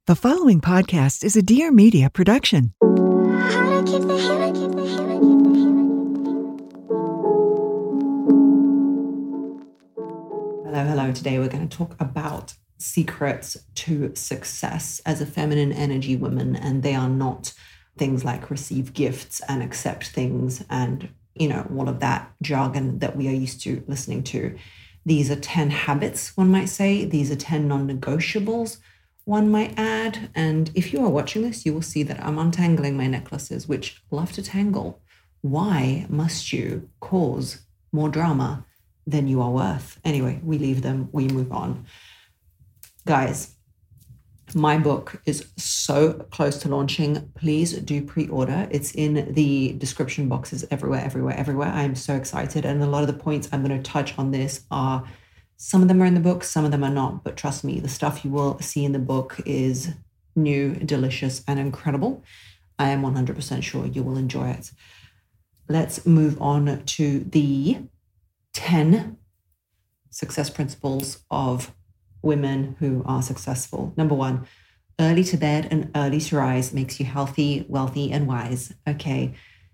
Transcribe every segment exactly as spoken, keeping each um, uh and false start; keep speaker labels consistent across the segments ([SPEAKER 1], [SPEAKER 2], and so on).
[SPEAKER 1] The following podcast is a Dear Media production.
[SPEAKER 2] Hello, hello. Today we're going to talk about secrets to success as a feminine energy woman, and they are not things like receive gifts and accept things and, you know, all of that jargon that we are used to listening to. These are ten habits, one might say. These are ten non-negotiables, one might add. And if you are watching this, you will see that I'm untangling my necklaces, which love to tangle. Why must you cause more drama than you are worth? Anyway, we leave them, we move on. Guys, my book is so close to launching. Please do pre-order. It's in the description boxes everywhere, everywhere, everywhere. I'm so excited. And a lot of the points I'm going to touch on this are, some of them are in the book, some of them are not. But trust me, the stuff you will see in the book is new, delicious, and incredible. I am one hundred percent sure you will enjoy it. Let's move on to the ten success principles of women who are successful. Number one, early to bed and early to rise makes you healthy, wealthy, and wise. Okay,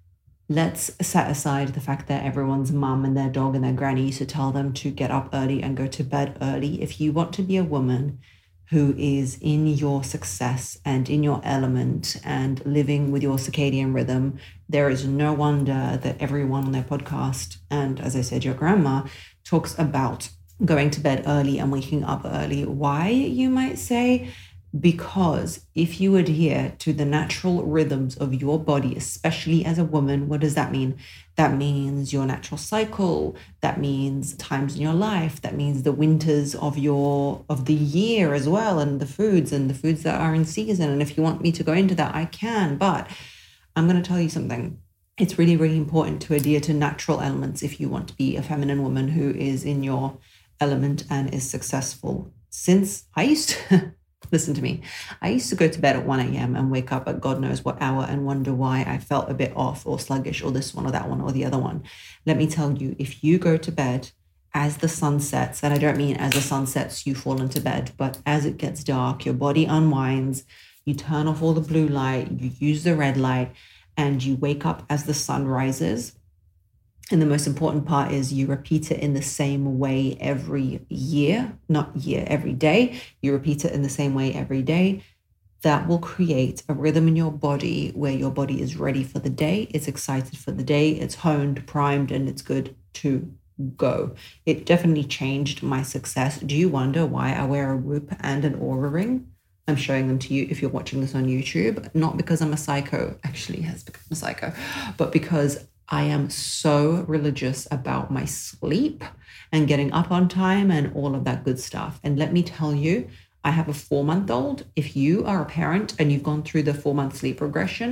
[SPEAKER 2] let's set aside the fact that everyone's mum and their dog and their granny used to tell them to get up early and go to bed early. If you want to be a woman who is in your success and in your element and living with your circadian rhythm, there is no wonder that everyone on their podcast, and as I said, your grandma, talks about going to bed early and waking up early. Why, you might say? Because if you adhere to the natural rhythms of your body, especially as a woman, what does that mean? That means your natural cycle. That means times in your life. That means the winters of your of the year as well, and the foods and the foods that are in season. And if you want me to go into that, I can. But I'm going to tell you something. It's really, really important to adhere to natural elements if you want to be a feminine woman who is in your element and is successful. Since I used to... Listen to me. I used to go to bed at one a.m. and wake up at God knows what hour and wonder why I felt a bit off or sluggish or this one or that one or the other one. Let me tell you, if you go to bed as the sun sets, and I don't mean as the sun sets, you fall into bed, but as it gets dark, your body unwinds, you turn off all the blue light, you use the red light, and you wake up as the sun rises. And the most important part is you repeat it in the same way every year, not year, every day. You repeat it in the same way every day. That will create a rhythm in your body where your body is ready for the day. It's excited for the day. It's honed, primed, and it's good to go. It definitely changed my success. Do you wonder why I wear a whoop and an Oura ring? I'm showing them to you if you're watching this on YouTube. Not because I'm a psycho, actually has become a psycho, but because I am so religious about my sleep and getting up on time and all of that good stuff. And let me tell you, I have a four-month-old. If you are a parent and you've gone through the four-month sleep regression,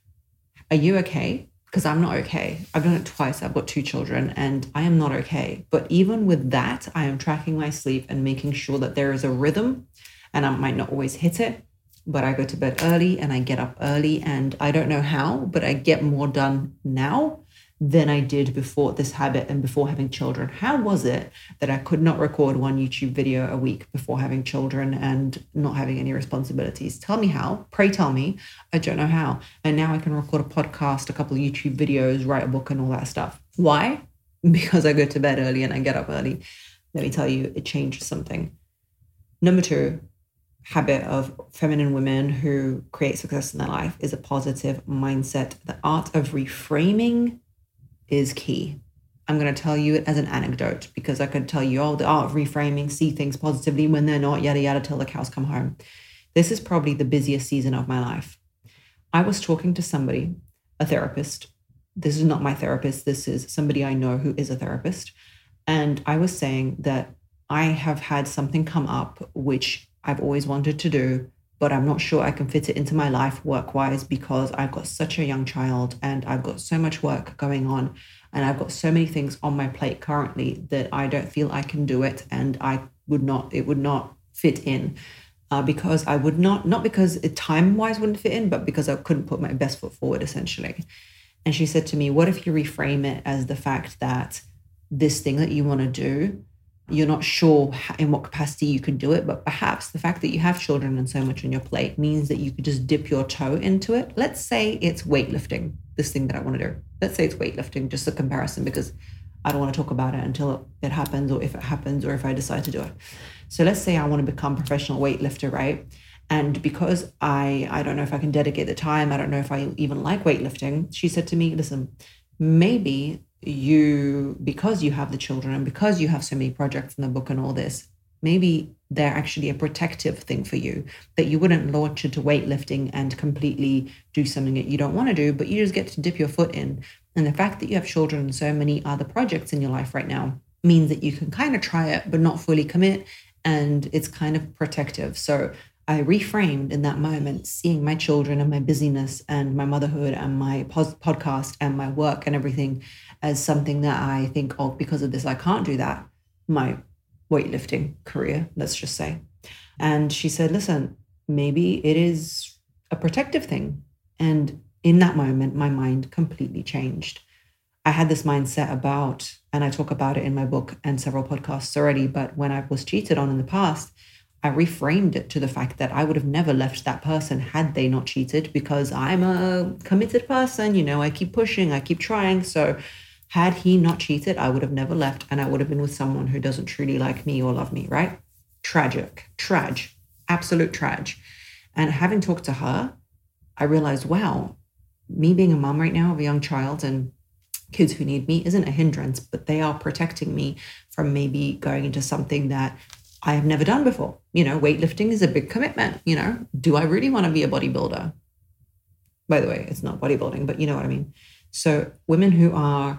[SPEAKER 2] are you okay? Because I'm not okay. I've done it twice. I've got two children and I am not okay. But even with that, I am tracking my sleep and making sure that there is a rhythm, and I might not always hit it. But I go to bed early and I get up early, and I don't know how, but I get more done now than I did before this habit and before having children. How was it that I could not record one YouTube video a week before having children and not having any responsibilities? Tell me how. Pray tell me. I don't know how. And now I can record a podcast, a couple of YouTube videos, write a book and all that stuff. Why? Because I go to bed early and I get up early. Let me tell you, it changed something. Number two, habit of feminine women who create success in their life is a positive mindset. The art of reframing is key. I'm going to tell you it as an anecdote because I could tell you, oh, the art of reframing, see things positively when they're not, yada, yada, till the cows come home. This is probably the busiest season of my life. I was talking to somebody, a therapist. This is not my therapist. This is somebody I know who is a therapist. And I was saying that I have had something come up, which I've always wanted to do, but I'm not sure I can fit it into my life work-wise because I've got such a young child and I've got so much work going on and I've got so many things on my plate currently that I don't feel I can do it, and I would not, it would not fit in uh, because I would not, not because it time-wise wouldn't fit in, but because I couldn't put my best foot forward essentially. And she said to me, what if you reframe it as the fact that this thing that you want to do You're not sure in what capacity you can do it, but perhaps the fact that you have children and so much on your plate means that you could just dip your toe into it. Let's say it's weightlifting, this thing that I want to do. Let's say it's weightlifting, just a comparison, because I don't want to talk about it until it happens, or if it happens, or if I decide to do it. So let's say I want to become a professional weightlifter, right? And because I, I don't know if I can dedicate the time, I don't know if I even like weightlifting, she said to me, listen, maybe you, because you have the children and because you have so many projects in the book and all this, maybe they're actually a protective thing for you, that you wouldn't launch into weightlifting and completely do something that you don't want to do, but you just get to dip your foot in. And the fact that you have children and so many other projects in your life right now means that you can kind of try it, but not fully commit. And it's kind of protective. So I reframed in that moment, seeing my children and my busyness and my motherhood and my pos- podcast and my work and everything as something that I think, oh, because of this, I can't do that. My weightlifting career, let's just say. And she said, listen, maybe it is a protective thing. And in that moment, my mind completely changed. I had this mindset about, and I talk about it in my book and several podcasts already, but when I was cheated on in the past, I reframed it to the fact that I would have never left that person had they not cheated, because I'm a committed person. You know, I keep pushing, I keep trying. So had he not cheated, I would have never left, and I would have been with someone who doesn't truly like me or love me, right? Tragic, trag, absolute trag. And having talked to her, I realized, wow, me being a mom right now of a young child and kids who need me isn't a hindrance, but they are protecting me from maybe going into something that I have never done before. You know, weightlifting is a big commitment. You know, do I really want to be a bodybuilder? By the way, it's not bodybuilding, but you know what I mean. So women who are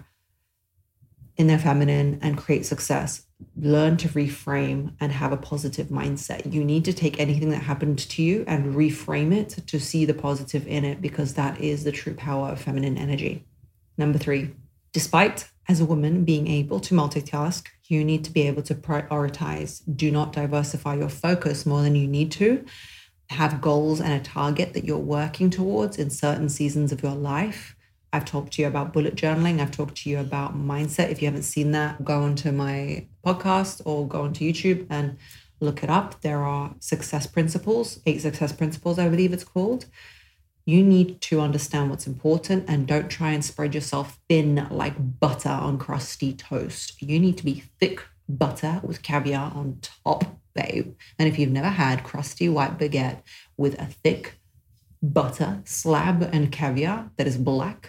[SPEAKER 2] in their feminine and create success, learn to reframe and have a positive mindset. You need to take anything that happened to you and reframe it to see the positive in it, because that is the true power of feminine energy. Number three, despite as a woman being able to multitask, you need to be able to prioritize. Do not diversify your focus more than you need to. Have goals and a target that you're working towards in certain seasons of your life. I've talked to you about bullet journaling. I've talked to you about mindset. If you haven't seen that, go onto my podcast or go onto YouTube and look it up. There are success principles, eight success principles, I believe it's called. You need to understand what's important and don't try and spread yourself thin like butter on crusty toast. You need to be thick butter with caviar on top, babe. And if you've never had crusty white baguette with a thick butter slab and caviar that is black,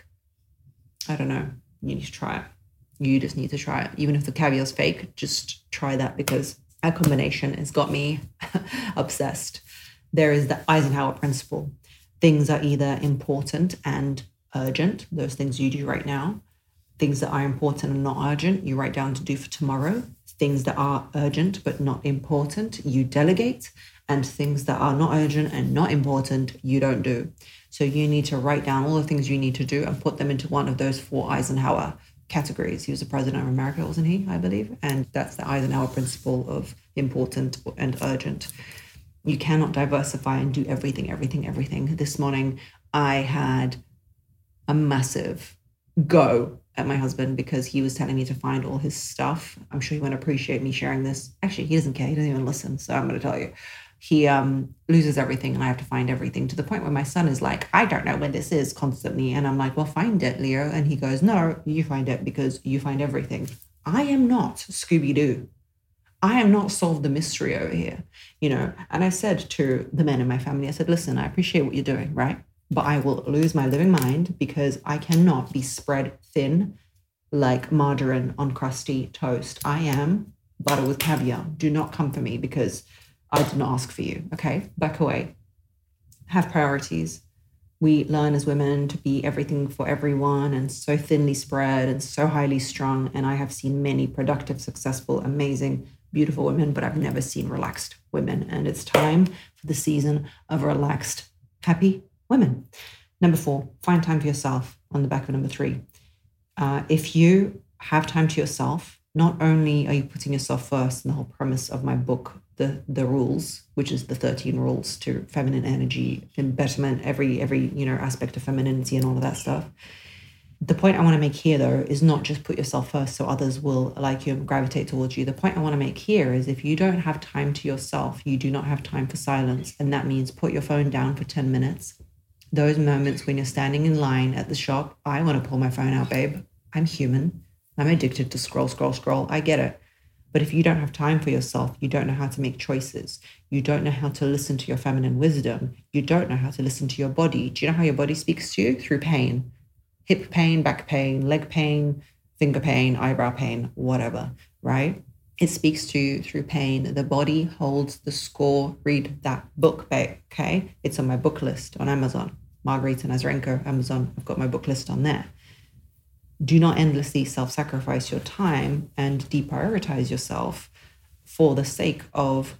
[SPEAKER 2] I don't know. You need to try it. You just need to try it. Even if the caviar is fake, just try that, because that combination has got me obsessed. There is the Eisenhower principle. Things are either important and urgent, those things you do right now. Things that are important and not urgent, you write down to do for tomorrow. Things that are urgent but not important, you delegate. And things that are not urgent and not important, you don't do. So you need to write down all the things you need to do and put them into one of those four Eisenhower categories. He was the president of America, wasn't he, I believe? And that's the Eisenhower principle of important and urgent. You cannot diversify and do everything, everything, everything. This morning, I had a massive go at my husband because he was telling me to find all his stuff. I'm sure he won't appreciate me sharing this. Actually, he doesn't care. He doesn't even listen. So I'm going to tell you. He um, loses everything and I have to find everything, to the point where my son is like, I don't know when this is, constantly. And I'm like, well, find it, Leo. And he goes, no, you find it because you find everything. I am not Scooby-Doo. I am not solved the mystery over here, you know. And I said to the men in my family, I said, listen, I appreciate what you're doing, right? But I will lose my living mind because I cannot be spread thin like margarine on crusty toast. I am butter with caviar. Do not come for me because I didn't ask for you, okay? Back away. Have priorities. We learn as women to be everything for everyone and so thinly spread and so highly strung. And I have seen many productive, successful, amazing, beautiful women, but I've never seen relaxed women. And it's time for the season of relaxed, happy women. Number four, find time for yourself on the back of number three. Uh, if you have time to yourself, not only are you putting yourself first in the whole premise of my book, the the rules, which is the thirteen rules to feminine energy and betterment, every, every, you know, aspect of femininity and all of that stuff. The point I want to make here, though, is not just put yourself first so others will like you and gravitate towards you. The point I want to make here is if you don't have time to yourself, you do not have time for silence. And that means put your phone down for ten minutes. Those moments when you're standing in line at the shop, I want to pull my phone out, babe. I'm human. I'm addicted to scroll, scroll, scroll. I get it. But if you don't have time for yourself, you don't know how to make choices. You don't know how to listen to your feminine wisdom. You don't know how to listen to your body. Do you know how your body speaks to you? Through pain. Hip pain, back pain, leg pain, finger pain, eyebrow pain, whatever, right? It speaks to you through pain. The body holds the score. Read that book, babe, okay? It's on my book list on Amazon. Margarita Nazarenko, Amazon. I've got my book list on there. Do not endlessly self-sacrifice your time and deprioritize yourself for the sake of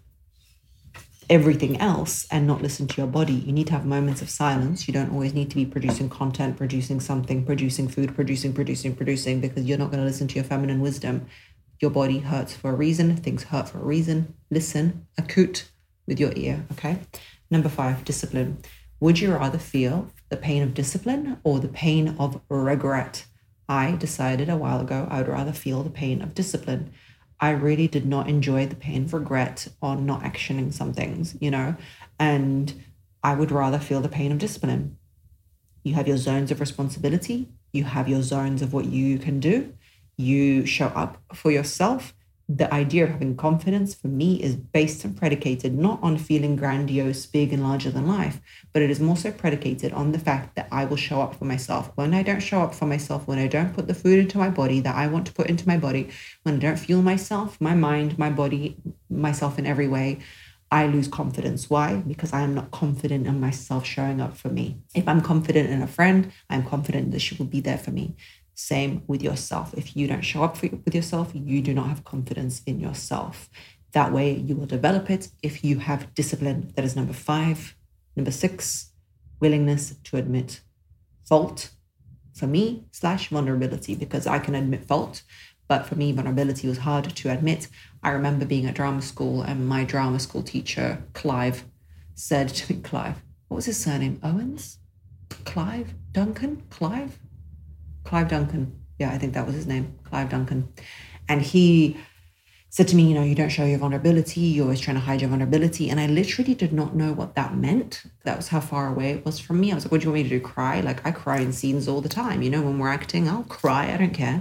[SPEAKER 2] everything else and not listen to your body. You need to have moments of silence. You don't always need to be producing content, producing something, producing food, producing, producing, producing, because you're not going to listen to your feminine wisdom. Your body hurts for a reason. Things hurt for a reason. Listen, acute with your ear, okay? Number five, discipline. Would you rather feel the pain of discipline or the pain of regret? I decided a while ago I would rather feel the pain of discipline. I really did not enjoy the pain of regret on not actioning some things, you know, and I would rather feel the pain of discipline. You have your zones of responsibility. You have your zones of what you can do. You show up for yourself. The idea of having confidence for me is based and predicated not on feeling grandiose, big and larger than life, but it is more so predicated on the fact that I will show up for myself. When I don't show up for myself, when I don't put the food into my body that I want to put into my body, when I don't fuel myself, my mind, my body, myself in every way, I lose confidence. Why? Because I am not confident in myself showing up for me. If I'm confident in a friend, I'm confident that she will be there for me. Same with yourself. If you don't show up for, with yourself, you do not have confidence in yourself. That way you will develop it if you have discipline. That is number five. Number six, willingness to admit fault. For me, slash vulnerability, because I can admit fault. But for me, vulnerability was hard to admit. I remember being at drama school and my drama school teacher, Clive, said to me, Clive, what was his surname? Owens? Clive? Duncan? Clive? Clive Duncan. Yeah, I think that was his name, Clive Duncan. And he said to me, you know, you don't show your vulnerability. You're always trying to hide your vulnerability. And I literally did not know what that meant. That was how far away it was from me. I was like, what do you want me to do? Cry? Like I cry in scenes all the time. You know, when we're acting, I'll cry. I don't care.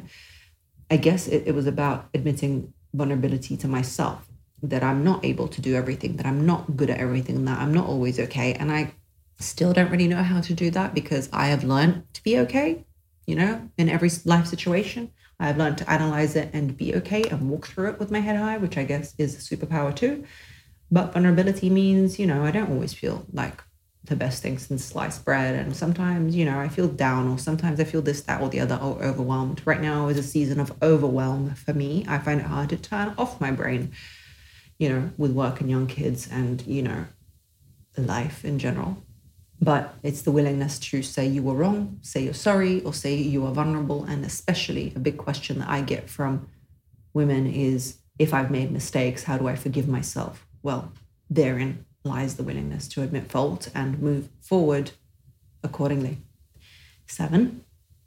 [SPEAKER 2] I guess it, it was about admitting vulnerability to myself, that I'm not able to do everything, that I'm not good at everything, that I'm not always okay. And I still don't really know how to do that because I have learned to be okay. You know, in every life situation, I've learned to analyze it and be okay and walk through it with my head high, which I guess is a superpower too. But vulnerability means, you know, I don't always feel like the best thing since sliced bread. And sometimes, you know, I feel down, or sometimes I feel this, that, or the other, or overwhelmed. Right now is a season of overwhelm for me. I find it hard to turn off my brain, you know, with work and young kids and, you know, life in general. But it's the willingness to say you were wrong, say you're sorry, or say you are vulnerable. And especially a big question that I get from women is, if I've made mistakes, how do I forgive myself? Well, therein lies the willingness to admit fault and move forward accordingly. Seven,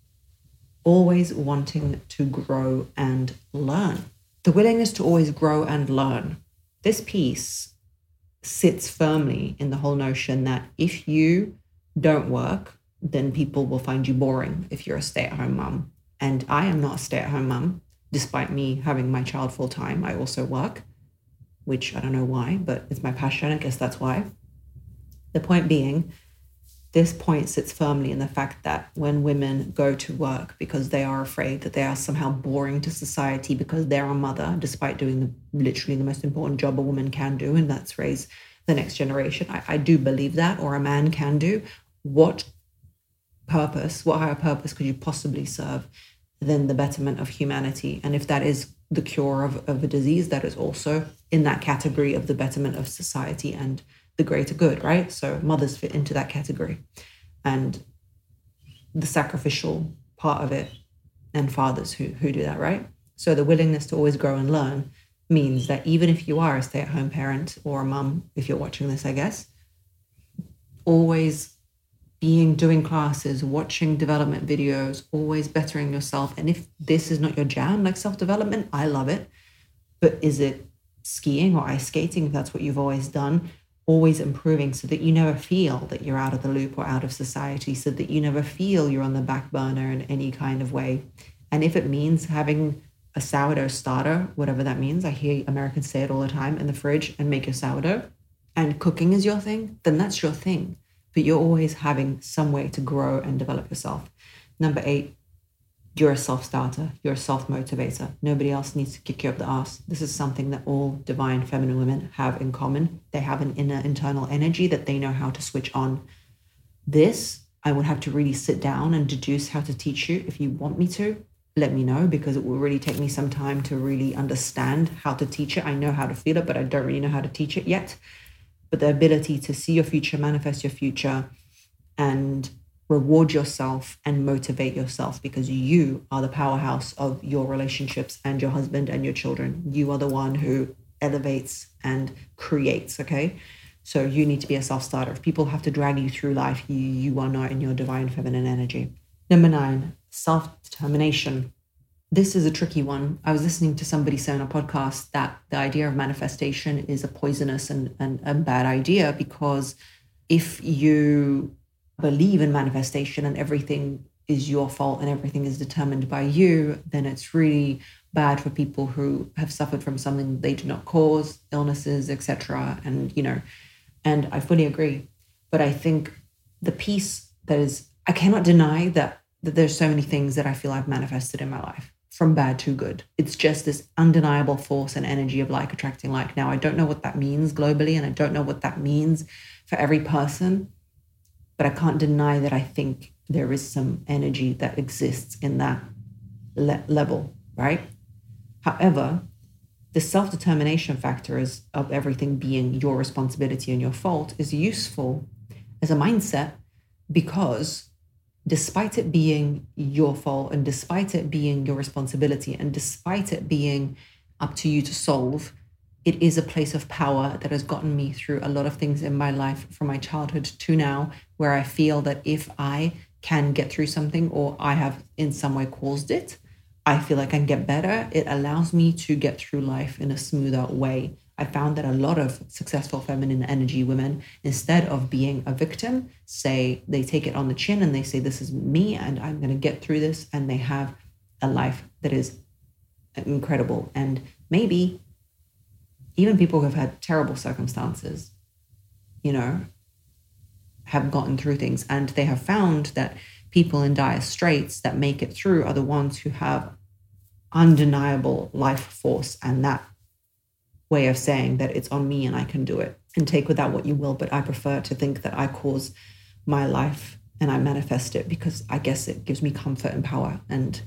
[SPEAKER 2] always wanting to grow and learn. The willingness to always grow and learn. This piece sits firmly in the whole notion that if you don't work, then people will find you boring if you're a stay-at-home mum. And I am not a stay-at-home mum. Despite me having my child full-time, I also work, which I don't know why, but it's my passion. I guess that's why. The point being, this point sits firmly in the fact that when women go to work because they are afraid that they are somehow boring to society because they're a mother, despite doing the, literally the most important job a woman can do, and that's raise the next generation. I, I do believe that, or a man can do. What purpose, what higher purpose could you possibly serve than the betterment of humanity? And if that is the cure of, of a disease, that is also in that category of the betterment of society and the greater good, right? So mothers fit into that category, and the sacrificial part of it, and fathers who, who do that, right? So the willingness to always grow and learn means that even if you are a stay-at-home parent or a mum, if you're watching this, I guess, always being, doing classes, watching development videos, always bettering yourself. And if this is not your jam, like self-development, I love it. But is it skiing or ice skating, if that's what you've always done? Always improving so that you never feel that you're out of the loop or out of society, so that you never feel you're on the back burner in any kind of way. And if it means having a sourdough starter, whatever that means, I hear Americans say it all the time, in the fridge and make your sourdough, and cooking is your thing, then that's your thing. But you're always having some way to grow and develop yourself. Number eight, you're a self-starter. You're a self-motivator. Nobody else needs to kick you up the ass. This is something that all divine feminine women have in common. They have an inner internal energy that they know how to switch on. This, I would have to really sit down and deduce how to teach you. If you want me to, let me know, because it will really take me some time to really understand how to teach it. I know how to feel it, but I don't really know how to teach it yet. But the ability to see your future, manifest your future, and reward yourself and motivate yourself, because you are the powerhouse of your relationships and your husband and your children. You are the one who elevates and creates, okay? So you need to be a self-starter. If people have to drag you through life, you, you are not in your divine feminine energy. Number nine, self-determination. This is a tricky one. I was listening to somebody say on a podcast that the idea of manifestation is a poisonous and, and a bad idea, because if you believe in manifestation and everything is your fault and everything is determined by you, then it's really bad for people who have suffered from something they did not cause, illnesses, et cetera. And, you know, and I fully agree. But I think the piece that is, I cannot deny that, that there's so many things that I feel I've manifested in my life, from bad to good. It's just this undeniable force and energy of like attracting like. Now, I don't know what that means globally, and I don't know what that means for every person, but I can't deny that I think there is some energy that exists in that le- level, right? However, the self-determination factor is of everything being your responsibility and your fault is useful as a mindset, because despite it being your fault and despite it being your responsibility and despite it being up to you to solve, it is a place of power that has gotten me through a lot of things in my life from my childhood to now, where I feel that if I can get through something, or I have in some way caused it, I feel like I can get better. It allows me to get through life in a smoother way. I found that a lot of successful feminine energy women, instead of being a victim, say they take it on the chin and they say, this is me and I'm going to get through this. And they have a life that is incredible. And maybe even people who have had terrible circumstances, you know, have gotten through things, and they have found that people in dire straits that make it through are the ones who have undeniable life force and that way of saying that it's on me and I can do it. And take with that what you will, but I prefer to think that I cause my life and I manifest it, because I guess it gives me comfort and power, and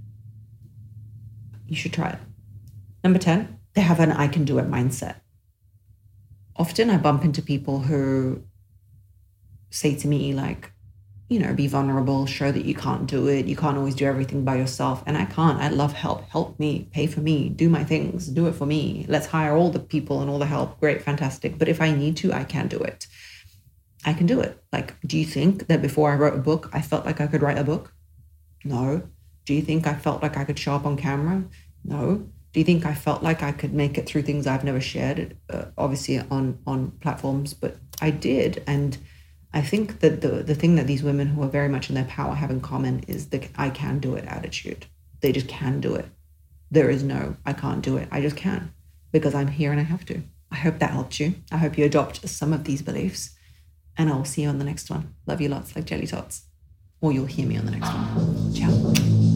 [SPEAKER 2] you should try it. Number ten, they have an I can do it mindset. Often I bump into people who say to me like, you know, be vulnerable, show that you can't do it. You can't always do everything by yourself. And I can't. I love help. Help me, pay for me, do my things, do it for me. Let's hire all the people and all the help. Great, fantastic. But if I need to, I can do it. I can do it. Like, do you think that before I wrote a book, I felt like I could write a book? No. Do you think I felt like I could show up on camera? No. Do you think I felt like I could make it through things I've never shared, uh, obviously on, on platforms? But I did. And I think that the, the thing that these women who are very much in their power have in common is the I can do it attitude. They just can do it. There is no, I can't do it. I just can, because I'm here and I have to. I hope that helped you. I hope you adopt some of these beliefs, and I will see you on the next one. Love you lots, like jelly tots. Or you'll hear me on the next one. Ciao.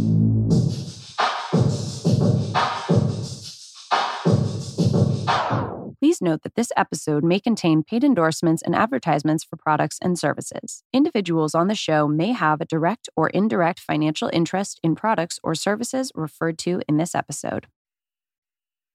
[SPEAKER 3] Please note that this episode may contain paid endorsements and advertisements for products and services. Individuals on the show may have a direct or indirect financial interest in products or services referred to in this episode.